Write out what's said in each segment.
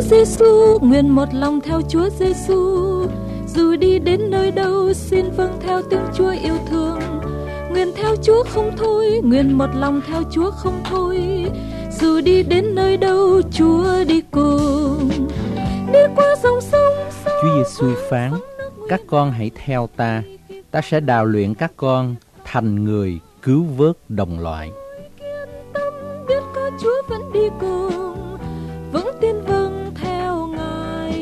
Chúa Giêsu, nguyện một lòng theo Chúa Giêsu. Dù đi đến nơi đâu, xin vâng theo tiếng Chúa yêu thương. Nguyện theo Chúa không thôi, nguyện một lòng theo Chúa không thôi. Dù đi đến nơi đâu, Chúa đi cùng. Đi qua dòng sông. Chúa Giêsu phán: các con hãy theo ta, ta sẽ đào luyện các con thành người cứu vớt đồng loại. Biết có Chúa vẫn đi cùng, vững tin vâng theo Ngài.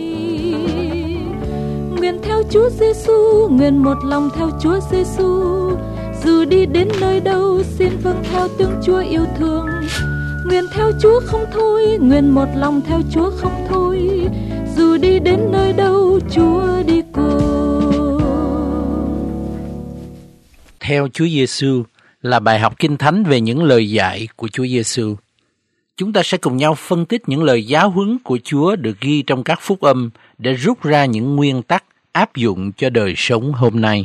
Nguyện theo Chúa Giêsu, nguyện một lòng theo Chúa Giêsu. Dù đi đến nơi đâu, xin vâng theo tiếng Chúa yêu thương. Nguyện theo Chúa không thôi, nguyện một lòng theo Chúa không thôi. Dù đi đến nơi đâu, Chúa đi cùng. Theo Chúa Giêsu là bài học Kinh Thánh về những lời dạy của Chúa Giêsu. Chúng ta sẽ cùng nhau phân tích những lời giáo huấn của Chúa được ghi trong các phúc âm để rút ra những nguyên tắc áp dụng cho đời sống hôm nay.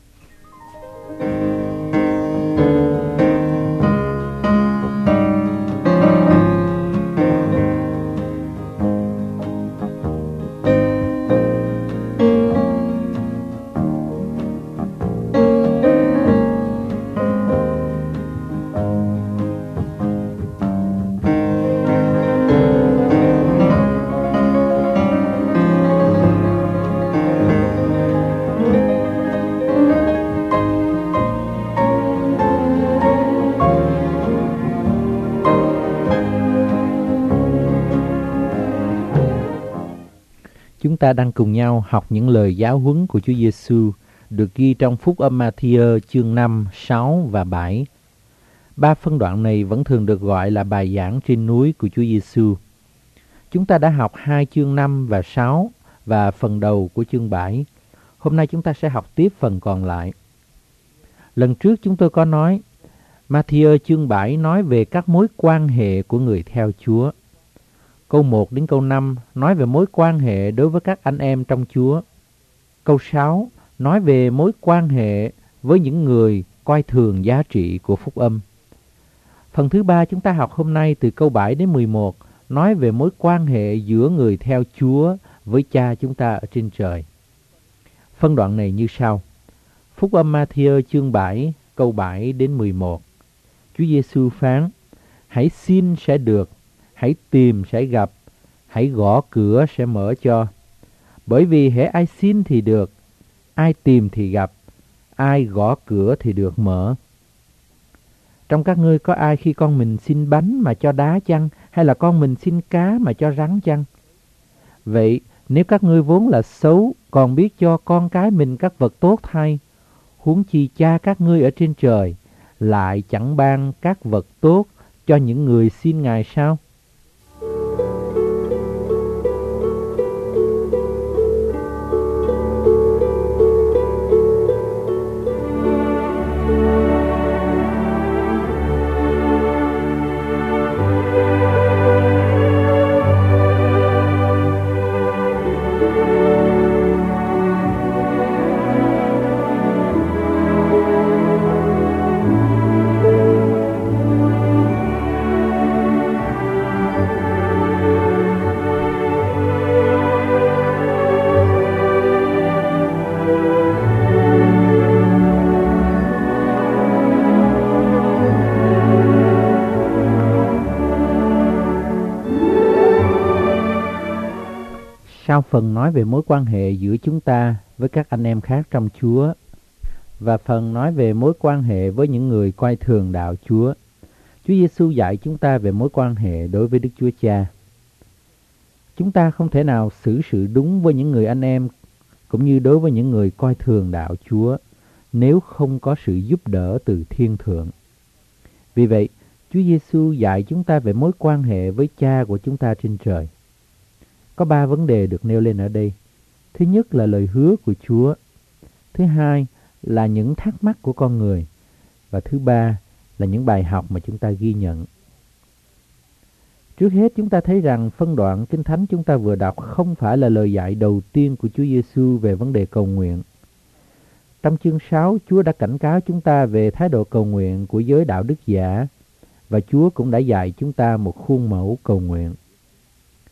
Chúng ta đang cùng nhau học những lời giáo huấn của Chúa Giêsu được ghi trong Phúc âm Ma-thi-ơ chương 5, 6 và 7. Ba phân đoạn này vẫn thường được gọi là bài giảng trên núi của Chúa Giêsu. Chúng ta đã học 2 chương 5 và 6 và phần đầu của chương 7. Hôm nay chúng ta sẽ học tiếp phần còn lại. Lần trước chúng tôi có nói, Ma-thi-ơ chương 7 nói về các mối quan hệ của người theo Chúa. Câu 1 đến câu 5 nói về mối quan hệ đối với các anh em trong Chúa. Câu 6 nói về mối quan hệ với những người coi thường giá trị của phúc âm. Phần thứ 3 chúng ta học hôm nay từ câu 7 đến 11 nói về mối quan hệ giữa người theo Chúa với Cha chúng ta ở trên trời. Phân đoạn này như sau. Phúc âm Ma-thi-ơ chương 7 câu 7 đến 11. Chúa Giêsu phán: hãy xin sẽ được, hãy tìm sẽ gặp, hãy gõ cửa sẽ mở cho. Bởi vì hễ ai xin thì được, ai tìm thì gặp, ai gõ cửa thì được mở. Trong các ngươi có ai khi con mình xin bánh mà cho đá chăng, hay là con mình xin cá mà cho rắn chăng? Vậy nếu các ngươi vốn là xấu, còn biết cho con cái mình các vật tốt thay, huống chi Cha các ngươi ở trên trời lại chẳng ban các vật tốt cho những người xin Ngài sao? Sau phần nói về mối quan hệ giữa chúng ta với các anh em khác trong Chúa và phần nói về mối quan hệ với những người coi thường đạo Chúa, Chúa Giêsu dạy chúng ta về mối quan hệ đối với Đức Chúa Cha. Chúng ta không thể nào xử sự đúng với những người anh em cũng như đối với những người coi thường đạo Chúa nếu không có sự giúp đỡ từ thiên thượng. Vì vậy, Chúa Giêsu dạy chúng ta về mối quan hệ với Cha của chúng ta trên trời. Có 3 vấn đề được nêu lên ở đây. Thứ nhất là lời hứa của Chúa. Thứ hai là những thắc mắc của con người. Và thứ ba là những bài học mà chúng ta ghi nhận. Trước hết chúng ta thấy rằng phân đoạn Kinh Thánh chúng ta vừa đọc không phải là lời dạy đầu tiên của Chúa Giêsu về vấn đề cầu nguyện. Trong chương 6, Chúa đã cảnh cáo chúng ta về thái độ cầu nguyện của giới đạo đức giả, và Chúa cũng đã dạy chúng ta một khuôn mẫu cầu nguyện.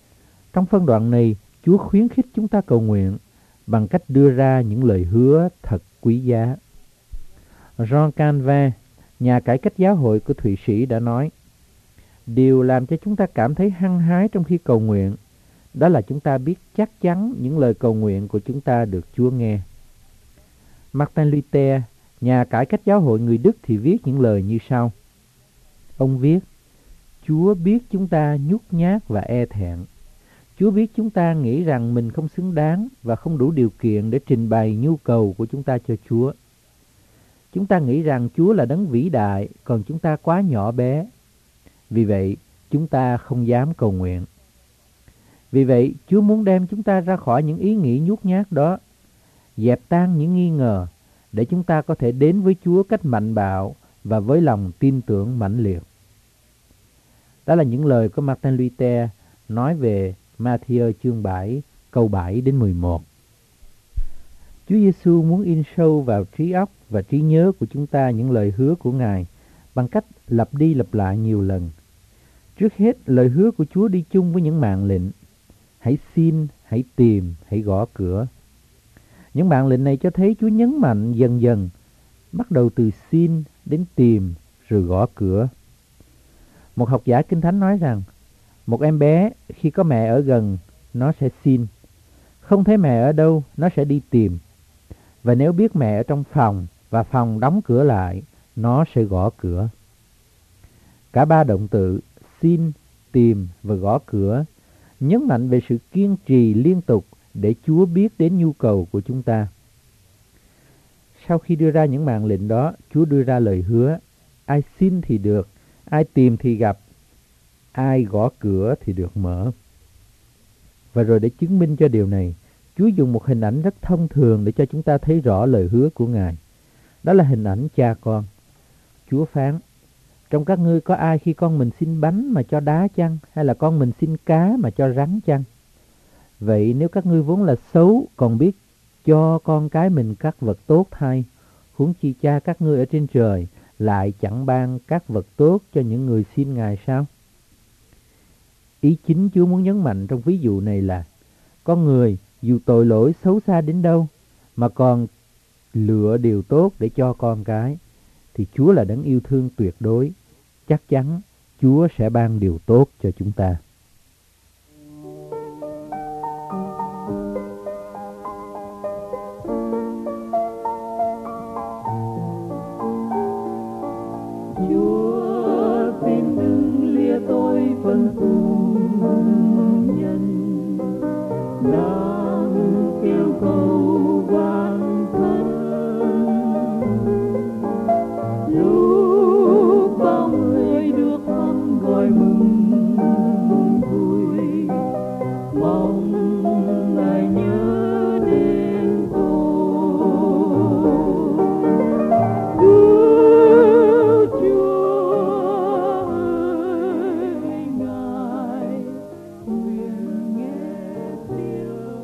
Trong phân đoạn này, Chúa khuyến khích chúng ta cầu nguyện bằng cách đưa ra những lời hứa thật quý giá. Jean Calvin, nhà cải cách giáo hội của Thụy Sĩ đã nói, điều làm cho chúng ta cảm thấy hăng hái trong khi cầu nguyện, đó là chúng ta biết chắc chắn những lời cầu nguyện của chúng ta được Chúa nghe. Martin Luther, nhà cải cách giáo hội người Đức thì viết những lời như sau. Ông viết, Chúa biết chúng ta nhút nhát và e thẹn. Chúa biết chúng ta nghĩ rằng mình không xứng đáng và không đủ điều kiện để trình bày nhu cầu của chúng ta cho Chúa. Chúng ta nghĩ rằng Chúa là đấng vĩ đại, còn chúng ta quá nhỏ bé. Vì vậy, chúng ta không dám cầu nguyện. Vì vậy, Chúa muốn đem chúng ta ra khỏi những ý nghĩ nhút nhát đó, dẹp tan những nghi ngờ, để chúng ta có thể đến với Chúa cách mạnh bạo và với lòng tin tưởng mãnh liệt. Đó là những lời của Martin Luther nói về Ma-thi-ơ chương 7, câu 7 đến 11. Chúa Giêsu muốn in sâu vào trí óc và trí nhớ của chúng ta những lời hứa của Ngài bằng cách lặp đi lặp lại nhiều lần. Trước hết, lời hứa của Chúa đi chung với những mạng lệnh. Hãy xin, hãy tìm, hãy gõ cửa. Những mạng lệnh này cho thấy Chúa nhấn mạnh dần dần, bắt đầu từ xin đến tìm rồi gõ cửa. Một học giả Kinh Thánh nói rằng, một em bé khi có mẹ ở gần, nó sẽ xin. Không thấy mẹ ở đâu, nó sẽ đi tìm. Và nếu biết mẹ ở trong phòng và phòng đóng cửa lại, nó sẽ gõ cửa. Cả ba động từ xin, tìm và gõ cửa nhấn mạnh về sự kiên trì liên tục để Chúa biết đến nhu cầu của chúng ta. Sau khi đưa ra những mạng lệnh đó, Chúa đưa ra lời hứa. Ai xin thì được, ai tìm thì gặp, ai gõ cửa thì được mở. Và rồi để chứng minh cho điều này, Chúa dùng một hình ảnh rất thông thường để cho chúng ta thấy rõ lời hứa của Ngài. Đó là hình ảnh cha con. Chúa phán, trong các ngươi có ai khi con mình xin bánh mà cho đá chăng? Hay là con mình xin cá mà cho rắn chăng? Vậy nếu các ngươi vốn là xấu, còn biết cho con cái mình các vật tốt thay, huống chi cha các ngươi ở trên trời lại chẳng ban các vật tốt cho những người xin Ngài sao? Ý chính Chúa muốn nhấn mạnh trong ví dụ này là, con người dù tội lỗi xấu xa đến đâu mà còn lựa điều tốt để cho con cái, thì Chúa là đấng yêu thương tuyệt đối. Chắc chắn Chúa sẽ ban điều tốt cho chúng ta. Chúa xin đừng lìa tôi phân cùng nhân, đang kêu cầu van thân. Lúc bao người được thăm gọi mừng vui, mong Ngài nhớ đến tôi. Cứu Chúa ơi, Ngài nguyện nghe tiếng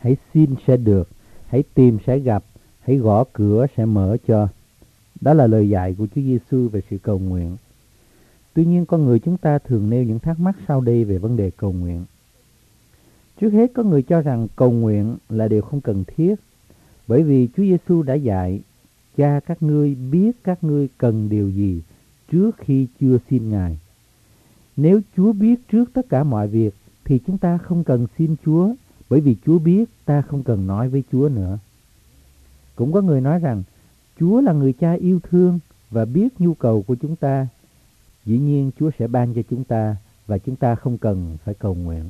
hãy xin sẽ được, hãy tìm sẽ gặp, hãy gõ cửa sẽ mở cho. Đó là lời dạy của Chúa Giêsu về sự cầu nguyện. Tuy nhiên con người chúng ta thường nêu những thắc mắc sau đây về vấn đề cầu nguyện. Trước hết, có người cho rằng cầu nguyện là điều không cần thiết, bởi vì Chúa Giêsu đã dạy: Cha các ngươi biết các ngươi cần điều gì trước khi chưa xin Ngài. Nếu Chúa biết trước tất cả mọi việc thì chúng ta không cần xin Chúa, bởi vì Chúa biết, ta không cần nói với Chúa nữa. Cũng có người nói rằng Chúa là người cha yêu thương và biết nhu cầu của chúng ta. Dĩ nhiên Chúa sẽ ban cho chúng ta và chúng ta không cần phải cầu nguyện.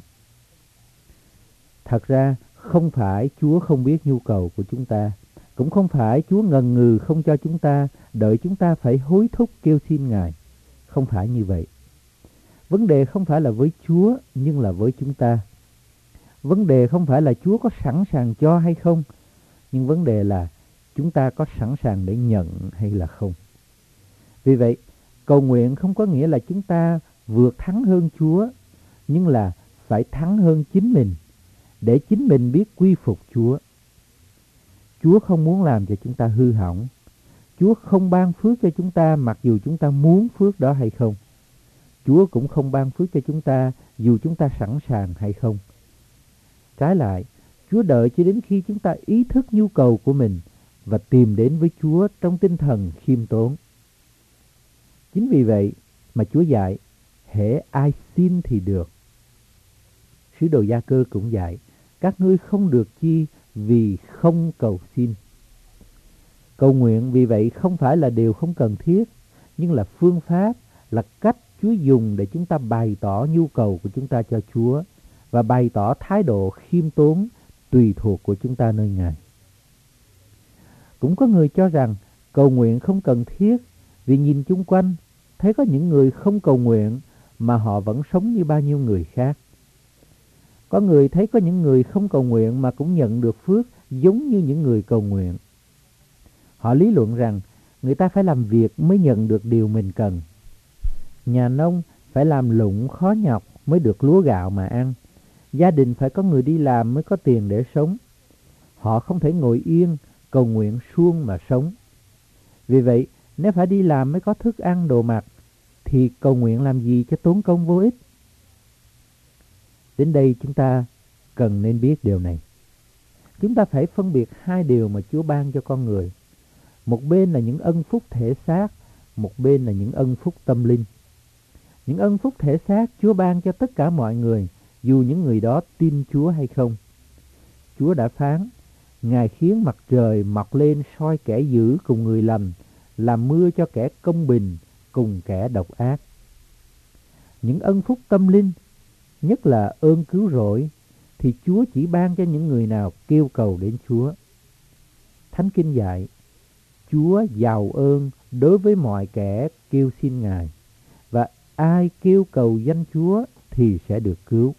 Thật ra không phải Chúa không biết nhu cầu của chúng ta, cũng không phải Chúa ngần ngừ không cho chúng ta, đợi chúng ta phải hối thúc kêu xin Ngài. Không phải như vậy. Vấn đề không phải là với Chúa, nhưng là với chúng ta. Vấn đề không phải là Chúa có sẵn sàng cho hay không, nhưng vấn đề là chúng ta có sẵn sàng để nhận hay là không. Vì vậy, cầu nguyện không có nghĩa là chúng ta vượt thắng hơn Chúa, nhưng là phải thắng hơn chính mình, để chính mình biết quy phục Chúa. Chúa không muốn làm cho chúng ta hư hỏng. Chúa không ban phước cho chúng ta mặc dù chúng ta muốn phước đó hay không. Chúa cũng không ban phước cho chúng ta dù chúng ta sẵn sàng hay không. Trái lại, Chúa đợi cho đến khi chúng ta ý thức nhu cầu của mình và tìm đến với Chúa trong tinh thần khiêm tốn. Chính vì vậy mà Chúa dạy: hễ ai xin thì được. Sứ đồ Gia Cơ cũng dạy: các ngươi không được chi vì không cầu xin. Cầu nguyện vì vậy không phải là điều không cần thiết, nhưng là phương pháp, là cách Chúa dùng để chúng ta bày tỏ nhu cầu của chúng ta cho Chúa và bày tỏ thái độ khiêm tốn tùy thuộc của chúng ta nơi Ngài. Cũng có người cho rằng cầu nguyện không cần thiết vì nhìn chung quanh thấy có những người không cầu nguyện mà họ vẫn sống như bao nhiêu người khác. Có người thấy có những người không cầu nguyện mà cũng nhận được phước giống như những người cầu nguyện. Họ lý luận rằng người ta phải làm việc mới nhận được điều mình cần. Nhà nông phải làm lụng khó nhọc mới được lúa gạo mà ăn. Gia đình phải có người đi làm mới có tiền để sống. Họ không thể ngồi yên cầu nguyện suông mà sống. Vì vậy, nếu phải đi làm mới có thức ăn đồ mặc thì cầu nguyện làm gì cho tốn công vô ích. Đến đây chúng ta cần nên biết điều này. Chúng ta phải phân biệt hai điều mà Chúa ban cho con người. Một bên là những ân phúc thể xác, một bên là những ân phúc tâm linh. Những ân phúc thể xác Chúa ban cho tất cả mọi người, dù những người đó tin Chúa hay không. Chúa đã phán: Ngài khiến mặt trời mọc lên soi kẻ dữ cùng người lành, làm mưa cho kẻ công bình cùng kẻ độc ác. Những ân phúc tâm linh, nhất là ơn cứu rỗi, thì Chúa chỉ ban cho những người nào kêu cầu đến Chúa. Thánh Kinh dạy: Chúa giàu ơn đối với mọi kẻ kêu xin Ngài, và ai kêu cầu danh Chúa thì sẽ được cứu.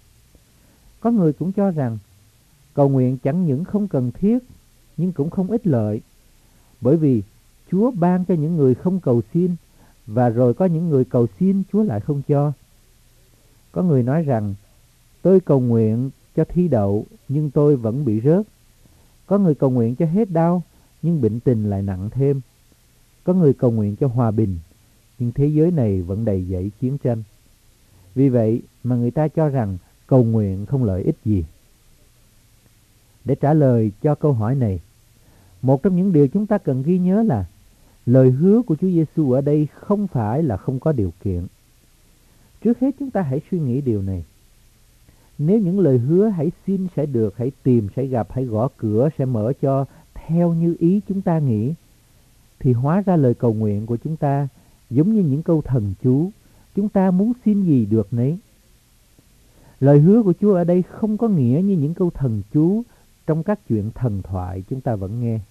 Có người cũng cho rằng cầu nguyện chẳng những không cần thiết nhưng cũng không ích lợi, bởi vì Chúa ban cho những người không cầu xin, và rồi có những người cầu xin Chúa lại không cho. Có người nói rằng tôi cầu nguyện cho thi đậu nhưng tôi vẫn bị rớt. Có người cầu nguyện cho hết đau nhưng bệnh tình lại nặng thêm. Có người cầu nguyện cho hòa bình, nhưng thế giới này vẫn đầy dẫy chiến tranh. Vì vậy mà người ta cho rằng cầu nguyện không lợi ích gì. Để trả lời cho câu hỏi này, một trong những điều chúng ta cần ghi nhớ là lời hứa của Chúa Giêsu ở đây không phải là không có điều kiện. Trước hết chúng ta hãy suy nghĩ điều này. Nếu những lời hứa hãy xin sẽ được, hãy tìm sẽ gặp, hãy gõ cửa sẽ mở cho theo như ý chúng ta nghĩ, thì hóa ra lời cầu nguyện của chúng ta giống như những câu thần chú, chúng ta muốn xin gì được nấy. Lời hứa của Chúa ở đây không có nghĩa như những câu thần chú trong các chuyện thần thoại chúng ta vẫn nghe.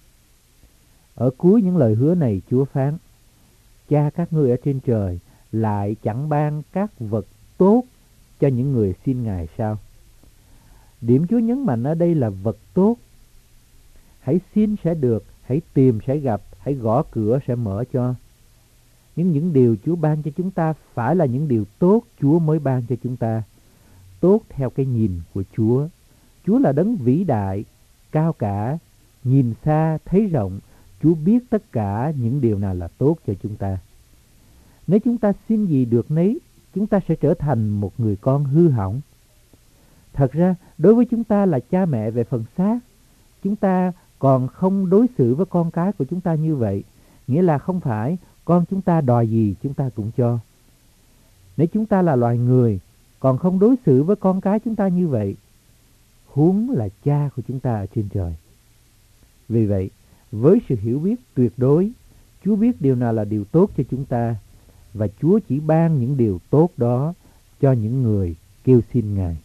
Ở cuối những lời hứa này Chúa phán: Cha các ngươi ở trên trời lại chẳng ban các vật tốt cho những người xin Ngài sao? Điểm Chúa nhấn mạnh ở đây là vật tốt. Hãy xin sẽ được, hãy tìm sẽ gặp, hãy gõ cửa sẽ mở cho. Nhưng những điều Chúa ban cho chúng ta phải là những điều tốt Chúa mới ban cho chúng ta. Tốt theo cái nhìn của Chúa, Chúa là đấng vĩ đại, cao cả, nhìn xa, thấy rộng. Chúa biết tất cả những điều nào là tốt cho chúng ta. Nếu chúng ta xin gì được nấy, chúng ta sẽ trở thành một người con hư hỏng. Thật ra, đối với chúng ta là cha mẹ về phần xác, chúng ta còn không đối xử với con cái của chúng ta như vậy. Nghĩa là không phải con chúng ta đòi gì chúng ta cũng cho. Nếu chúng ta là loài người, còn không đối xử với con cái chúng ta như vậy, huống là cha của chúng ta ở trên trời. Vì vậy, với sự hiểu biết tuyệt đối, Chúa biết điều nào là điều tốt cho chúng ta, và Chúa chỉ ban những điều tốt đó cho những người kêu xin Ngài.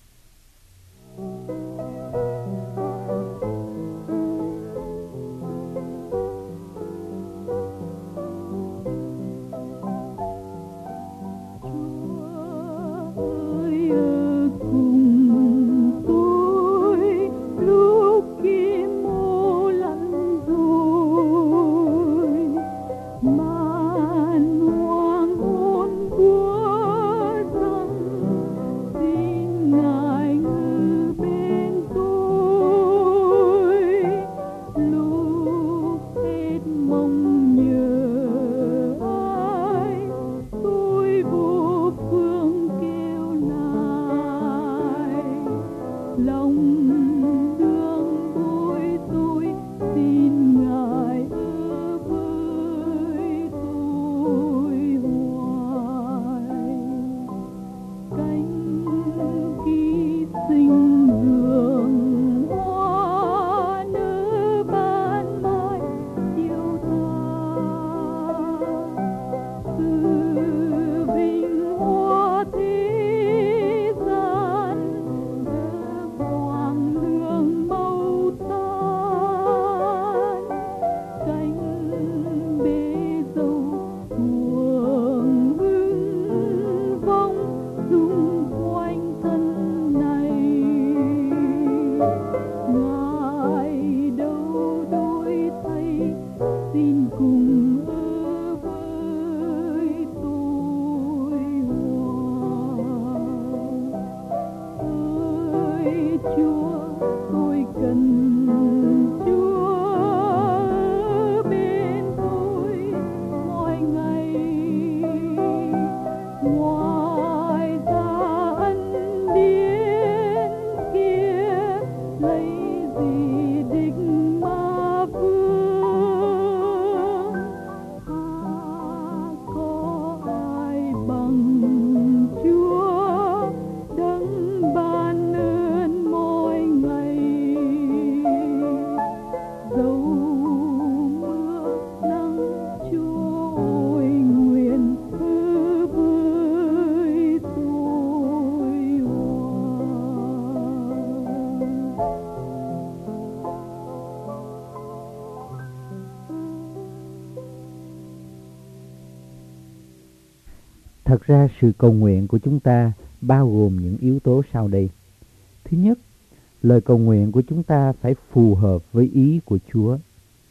Thật ra sự cầu nguyện của chúng ta bao gồm những yếu tố sau đây. Thứ nhất, lời cầu nguyện của chúng ta phải phù hợp với ý của Chúa.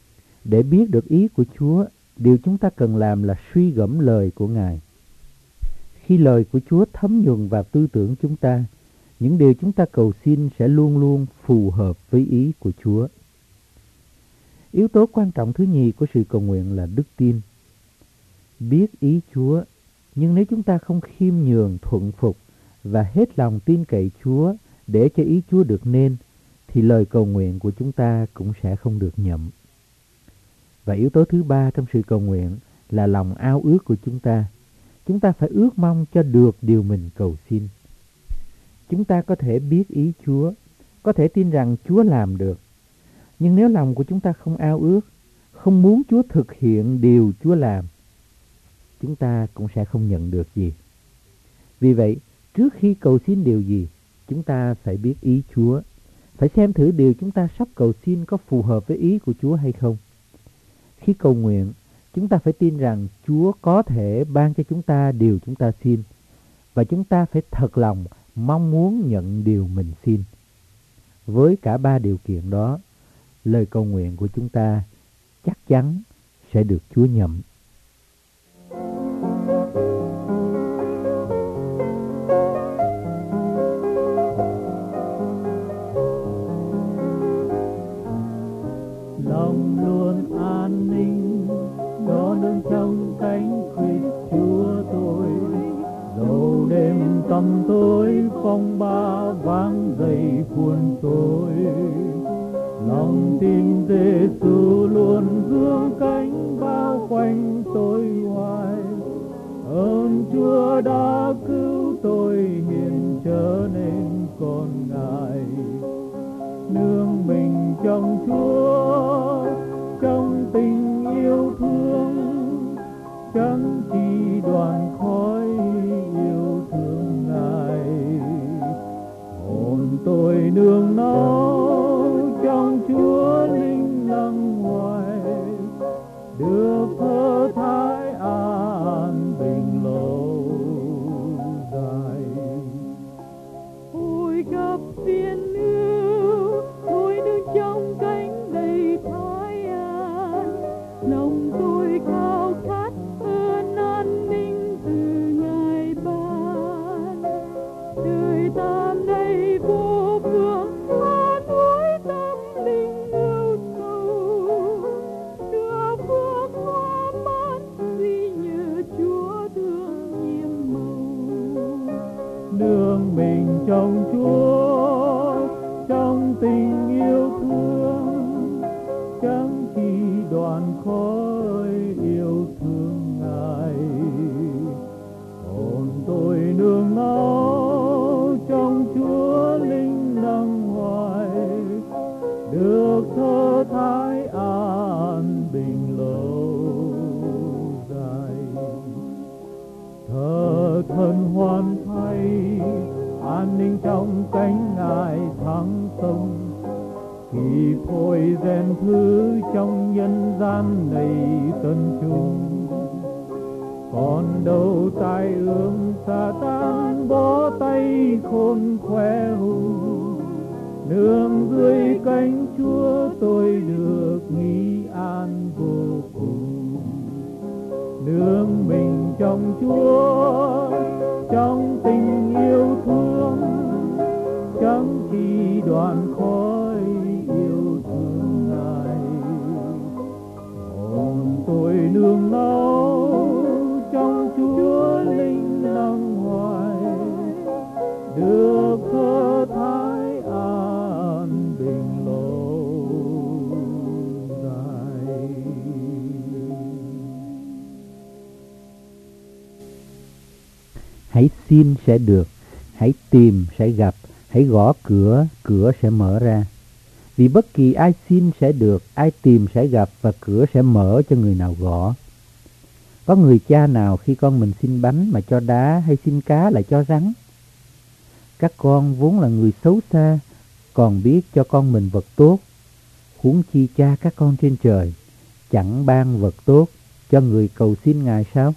Để biết được ý của Chúa, điều chúng ta cần làm là suy gẫm lời của Ngài. Khi lời của Chúa thấm nhuần vào tư tưởng chúng ta, những điều chúng ta cầu xin sẽ luôn luôn phù hợp với ý của Chúa. Yếu tố quan trọng thứ nhì của sự cầu nguyện là đức tin. Biết ý Chúa, nhưng nếu chúng ta không khiêm nhường, thuận phục và hết lòng tin cậy Chúa để cho ý Chúa được nên, thì lời cầu nguyện của chúng ta cũng sẽ không được nhậm. Và yếu tố thứ ba trong sự cầu nguyện là lòng ao ước của chúng ta. Chúng ta phải ước mong cho được điều mình cầu xin. Chúng ta có thể biết ý Chúa, có thể tin rằng Chúa làm được. Nhưng nếu lòng của chúng ta không ao ước, không muốn Chúa thực hiện điều Chúa làm, chúng ta cũng sẽ không nhận được gì. Vì vậy, trước khi cầu xin điều gì, chúng ta phải biết ý Chúa, phải xem thử điều chúng ta sắp cầu xin có phù hợp với ý của Chúa hay không. Khi cầu nguyện, chúng ta phải tin rằng Chúa có thể ban cho chúng ta điều chúng ta xin, và chúng ta phải thật lòng mong muốn nhận điều mình xin. Với cả ba điều kiện đó, lời cầu nguyện của chúng ta chắc chắn sẽ được Chúa nhậm. vang dậy cuốn tôi. Lòng tin Giêsu luôn dương cánh bao quanh tôi hoài. Ơn Chúa đã cứu tôi hiện trở nên con Ngài. Nương mình trong Chúa, trong tình yêu thương, chẳng chỉ đoàn khói yêu thương Ngài. Hồn tôi nương náu trong Chúa linh năng hoài, được thơ thái an bình lâu dài. Ôi gặp phiền ưu, tôi đứng trong cánh đầy thái an. Lòng tôi khao khát ơn an ninh từ Ngài ban. Đời tam đây vô phương, an ủi tâm linh ưu sầu. Đưa phước hoa mát vì nhờ Chúa thương nhiệm màu. Nương mình trong Chúa, trong tình yêu thương, chẳng chỉ đoàn khói yêu thương Ngài. Hồn tôi nương náu trong Chúa linh năng hoài, được thơ thái an bình lâu dài. Thờ thân hoan thay, an ninh trong cánh Ngài thắng sông. Khi phôi rèn thứ trong nhân gian này tân chung, còn đâu tai ương sa tan bó tay khôn khoe hùng. Nương dưới cánh Chúa tôi được nghỉ an vô cùng. Nương mình trong Chúa, trong tình yêu thương, chẳng chỉ đoàn khói yêu thương Ngài. Hồn tôi nương náu trong Chúa linh năng hoài, được thơ thái an bình lâu dài. Hãy xin sẽ được, hãy tìm sẽ gặp, hãy gõ cửa, cửa sẽ mở ra. Vì bất kỳ ai xin sẽ được, ai tìm sẽ gặp và cửa sẽ mở cho người nào gõ. Có người cha nào khi con mình xin bánh mà cho đá hay xin cá lại cho rắn? Các con vốn là người xấu xa, còn biết cho con mình vật tốt. Huống chi cha các con trên trời, chẳng ban vật tốt cho người cầu xin Ngài sao?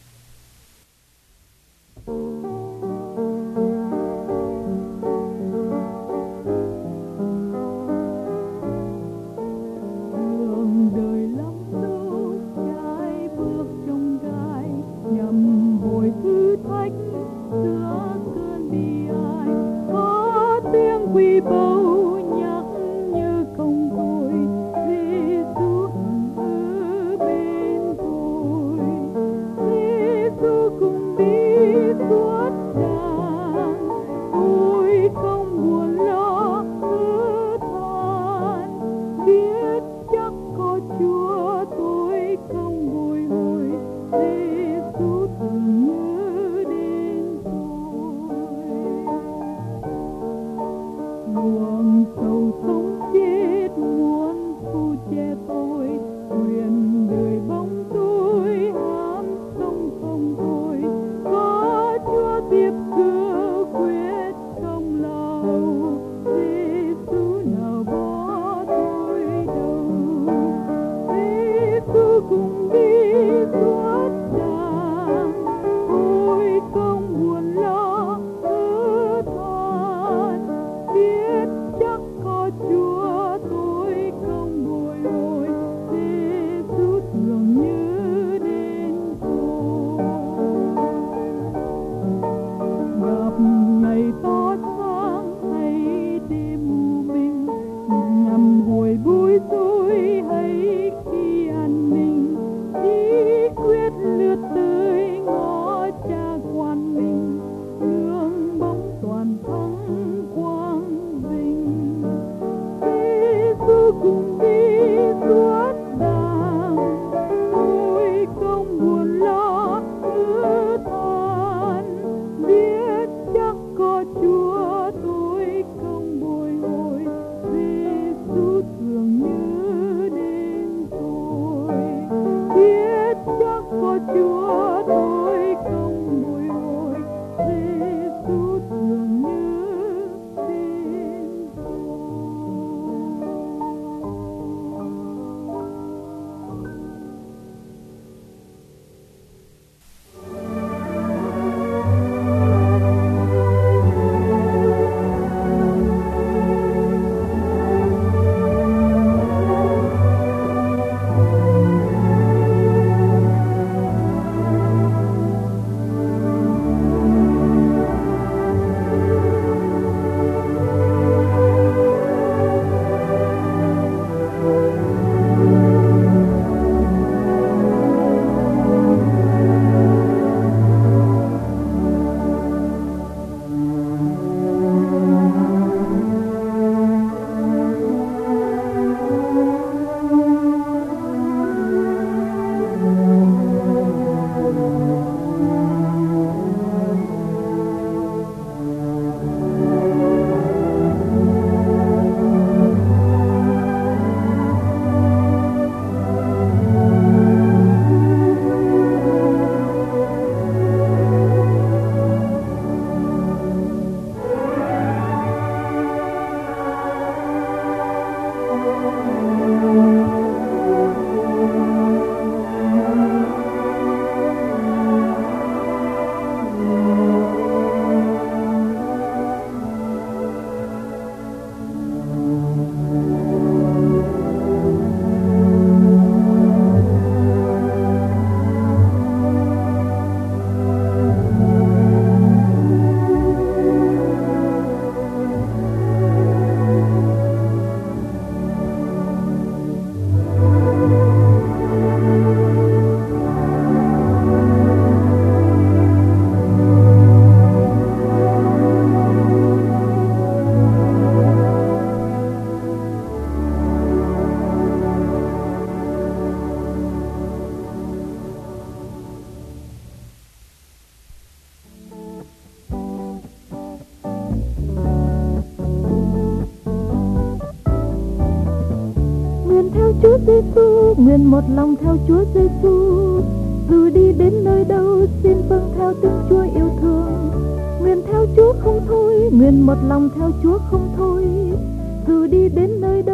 Chúa Giêsu, nguyện một lòng theo Chúa Giêsu. Dù đi đến nơi đâu, xin vâng theo tiếng Chúa yêu thương. Nguyện theo Chúa không thôi, nguyện một lòng theo Chúa không thôi. Dù đi đến nơi đâu